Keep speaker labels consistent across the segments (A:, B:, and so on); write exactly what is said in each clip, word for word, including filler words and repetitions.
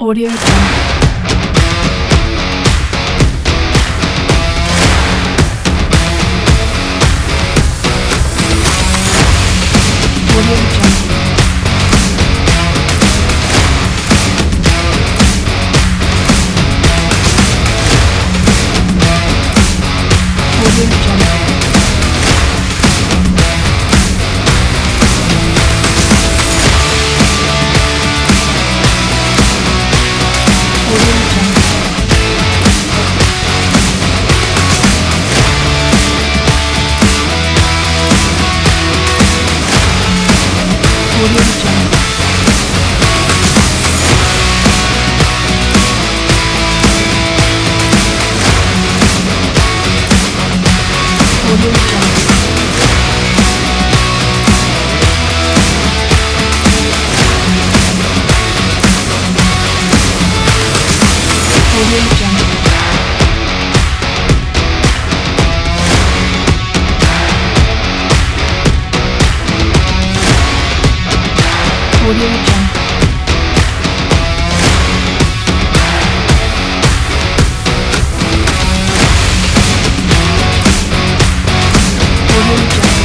A: Audio Jungle. Audio Jungle. Audio Jungle. Audio Jungle. Audio Jungle. Audio Jungle. Audio Jungle. Audio Jungle.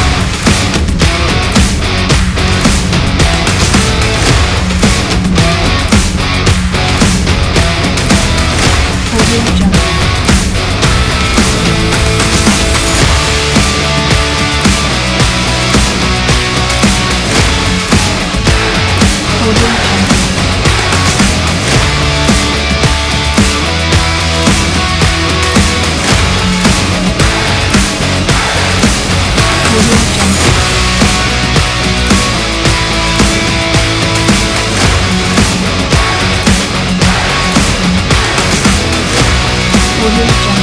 A: Audio Jungle. Audio Jungle. Audio Jungle. Audio Jungle.